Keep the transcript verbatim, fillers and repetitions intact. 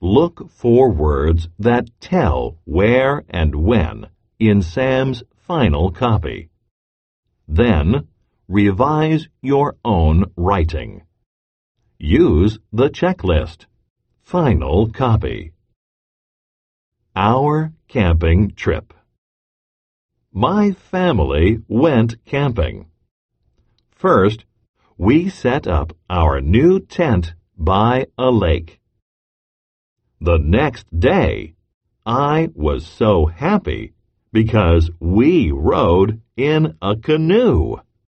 Look for words that tell where and when in Sam's final copy. Then, revise your own writing. Use the checklist. Final copy. Our camping trip. My family went camping. First, we set up our new tent by a lake. The next day, I was so happy because we rode in a canoe.